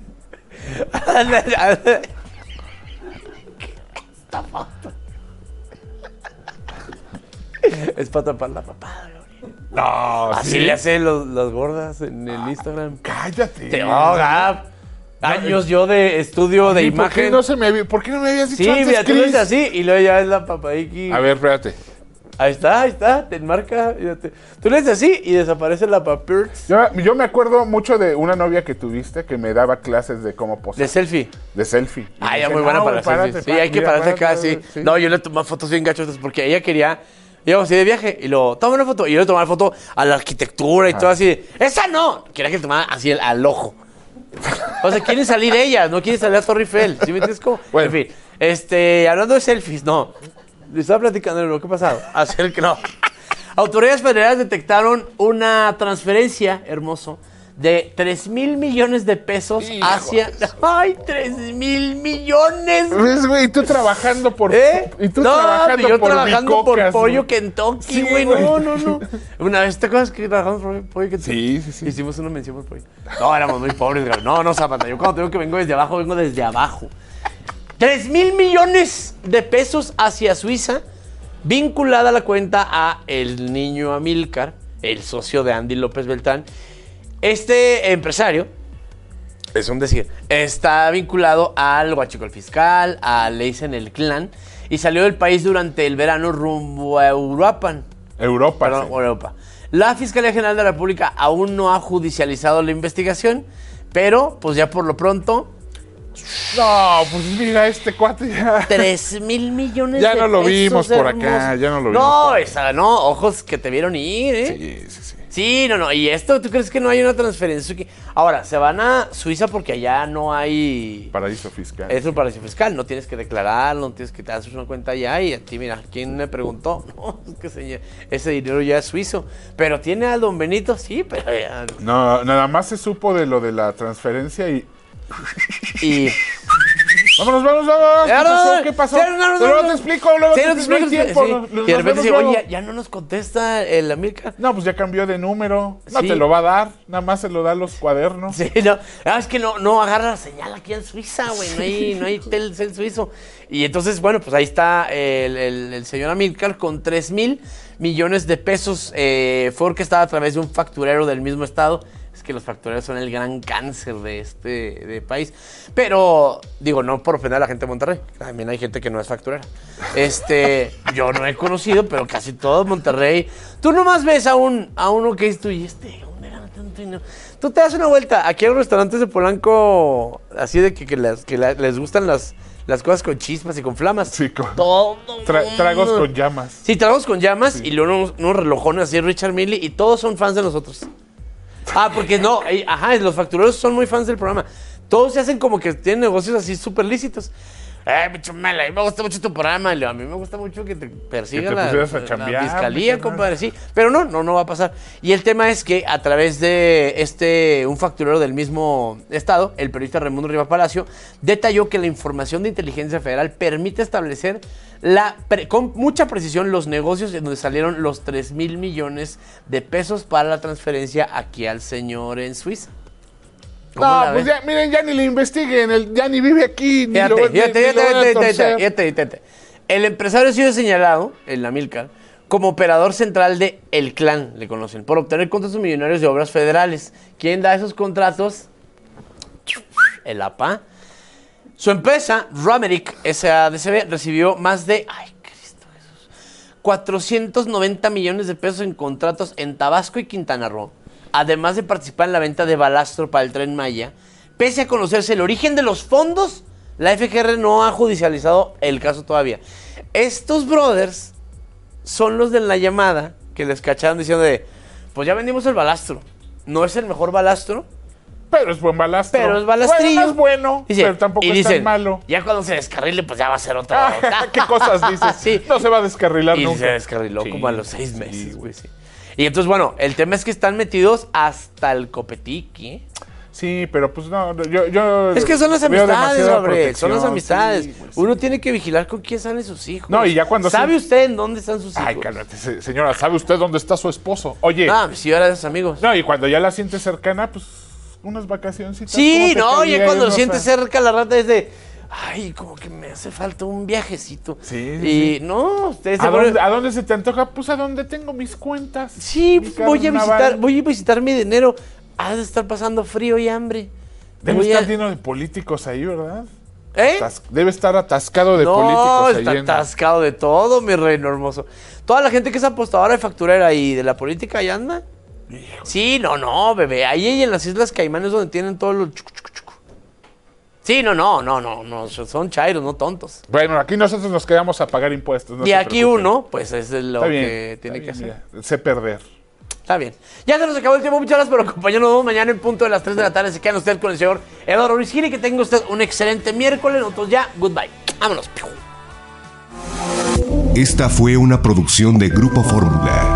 [SPEAKER 13] Esta foto. Es para tapar la papada, Gabriel.
[SPEAKER 11] No,
[SPEAKER 13] así le hacen las gordas en el Instagram.
[SPEAKER 11] Cállate.
[SPEAKER 13] Gab. Años yo de estudio de imagen.
[SPEAKER 11] ¿Por qué no me habías dicho antes,
[SPEAKER 13] Sí, mira, tú lo
[SPEAKER 11] Chris?
[SPEAKER 13] dices así y luego ya es la papadiki.
[SPEAKER 11] A ver, espérate.
[SPEAKER 13] Ahí está, te enmarca. Tú le dices así y desaparece la papers.
[SPEAKER 11] Yo me acuerdo mucho de una novia que tuviste que me daba clases de cómo posar.
[SPEAKER 13] De selfie.
[SPEAKER 11] Y
[SPEAKER 13] Ya muy buena para selfie. Sí, hay que pararse acá, sí. No, yo le tomaba fotos bien gachosas porque ella quería... Íbamos así de viaje y luego, toma una foto. Y yo le tomaba foto a la arquitectura y todo así. ¡Esa no! Quería que le tomara así al ojo. O sea, quieren salir ellas, no quieren salir a Torre Eiffel. ¿Sí me entiendes cómo? Bueno. En fin, hablando de selfies, no. Le estaba platicando de lo que ha pasado. Hacer que no. Autoridades federales detectaron una transferencia, hermoso, de 3,000 millones de pesos hacia... ¡Ay, 3,000 millones!
[SPEAKER 11] ¿Ves, güey? Tú trabajando por...
[SPEAKER 13] Y tú trabajando por Pollo Kentucky, güey. No. Una vez, ¿te acuerdas que trabajamos por Pollo Kentucky?
[SPEAKER 11] Sí.
[SPEAKER 13] Hicimos una mención por Pollo. No, éramos muy pobres, güey. No, Zapata. Yo cuando tengo que vengo desde abajo. 3,000 millones de pesos hacia Suiza, vinculada a la cuenta a el niño Amílcar, el socio de Andy López Beltrán. Este empresario, es un decir, está vinculado al huachicol fiscal, a leyes en el clan, y salió del país durante el verano rumbo a Europa. La Fiscalía General de la República aún no ha judicializado la investigación, pero pues ya por lo pronto...
[SPEAKER 11] No, pues mira, este cuate ya...
[SPEAKER 13] 3,000 millones de pesos.
[SPEAKER 11] Ya no lo vimos por acá,
[SPEAKER 13] No, ojos que te vieron ir, ¿eh?
[SPEAKER 11] Sí.
[SPEAKER 13] Sí, no. ¿Y esto tú crees que no hay una transferencia? Ahora, se van a Suiza porque allá no hay...
[SPEAKER 11] Paraíso fiscal.
[SPEAKER 13] Es un paraíso fiscal. No tienes que declararlo, no tienes que te haces una cuenta allá. Y a ti, mira, ¿quién me preguntó? No, es que señor, ese dinero ya es suizo. ¿Pero tiene a don Benito? Sí, pero ya...
[SPEAKER 11] No, nada más se supo de lo de la transferencia y... Vámonos. ¿Qué pasó? Luego te explico el tiempo.
[SPEAKER 13] Y de repente dice, oye, ya no nos contesta el Amílcar.
[SPEAKER 11] No, pues ya cambió de número. No te lo va a dar, nada más se lo da a los cuadernos.
[SPEAKER 13] Sí, no. Es que no agarra la señal aquí en Suiza, güey. No hay Telcel suizo. Y entonces, bueno, pues ahí está el señor Amílcar con 3,000 millones de pesos. Fue orquestada a través de un facturero del mismo estado. Es que los factureros son el gran cáncer de este país. Pero, digo, no por ofender a la gente de Monterrey. También hay gente que no es facturera. Yo no he conocido, pero casi todo Monterrey. Tú nomás ves a uno que es tú y ¿dónde gana tanto dinero? Tú te das una vuelta aquí a los restaurantes de Polanco, así de que les gustan las cosas con chispas y con flamas.
[SPEAKER 11] Sí,
[SPEAKER 13] todo.
[SPEAKER 11] Tragos con llamas.
[SPEAKER 13] Sí, tragos con llamas. Sí. Y luego unos relojones así, Richard Mille, y todos son fans de nosotros. Porque no, los factureros son muy fans del programa. Todos se hacen como que tienen negocios así súper lícitos. Mi Chumel, a mí me gusta mucho tu programa. A mí me gusta mucho que te persiga la fiscalía, compadre. Sí, pero no va a pasar. Y el tema es que a través de un facturero del mismo estado, el periodista Raimundo Riva Palacio, detalló que la información de inteligencia federal permite establecer con mucha precisión los negocios en donde salieron los 3,000 millones de pesos para la transferencia aquí al señor en Suiza.
[SPEAKER 11] No, pues ya, miren, ya ni le investiguen, ya ni vive aquí.
[SPEAKER 13] Fíjate. El empresario ha sido señalado, en la Milcar, como operador central de El Clan, le conocen, por obtener contratos millonarios de obras federales. ¿Quién da esos contratos? El APA. Su empresa, Romerick SADCB, recibió más de 490 millones de pesos en contratos en Tabasco y Quintana Roo, además de participar en la venta de balastro para el Tren Maya. Pese a conocerse el origen de los fondos, la FGR no ha judicializado el caso todavía. Estos brothers son los de la llamada que les cacharon diciendo pues ya vendimos el balastro. No es el mejor balastro,
[SPEAKER 11] pero es buen balastro.
[SPEAKER 13] Pero es balastrillo.
[SPEAKER 11] Bueno, no es bueno, pero tampoco es tan malo.
[SPEAKER 13] Ya cuando se descarrile, pues ya va a ser otro.
[SPEAKER 11] ¿Qué cosas dices? Sí. No se va a descarrilar nunca.
[SPEAKER 13] Y se descarriló como a los 6 meses, güey. Sí. Y entonces, bueno, el tema es que están metidos hasta el copetiqui.
[SPEAKER 11] Sí, pero pues no, yo
[SPEAKER 13] es que son las amistades, Gabriel, son las amistades. Sí, pues, Uno tiene que vigilar con quién salen sus hijos.
[SPEAKER 11] No, y ya cuando...
[SPEAKER 13] ¿Sabe usted en dónde están sus hijos?
[SPEAKER 11] Ay, cálmate, señora, ¿sabe usted dónde está su esposo? Oye...
[SPEAKER 13] si ahora esos amigos.
[SPEAKER 11] No, y cuando ya la siente cercana, pues, unas vacacioncitas.
[SPEAKER 13] Sí, no, ya cuando lo siente cerca la rata es de... Ay, como que me hace falta un viajecito.
[SPEAKER 11] Sí.
[SPEAKER 13] Y no, ustedes...
[SPEAKER 11] ¿A dónde se te antoja? Pues a donde tengo mis cuentas.
[SPEAKER 13] Sí, voy a visitar mi dinero. Has de estar pasando frío y hambre.
[SPEAKER 11] Debe estar lleno de políticos ahí, ¿verdad? Debe estar atascado de políticos ahí.
[SPEAKER 13] No, está atascado de todo, mi reino hermoso. Toda la gente que es apostadora de facturera y de la política ahí anda. Hijo. Sí, no, bebé. Ahí en las Islas Caimán es donde tienen todos los... Sí, no, son chairos, no tontos.
[SPEAKER 11] Bueno, aquí nosotros nos quedamos a pagar impuestos.
[SPEAKER 13] Y aquí uno, pues es lo que tiene que hacer.
[SPEAKER 11] Sé perder.
[SPEAKER 13] Está bien. Ya se nos acabó el tiempo. Muchas gracias por acompañarnos. Nos vemos mañana en punto de las 3 de la tarde. Se quedan ustedes con el señor Eduardo Ruiz Gil. Que tenga usted un excelente miércoles. Nosotros ya, goodbye. Vámonos.
[SPEAKER 3] Esta fue una producción de Grupo Fórmula.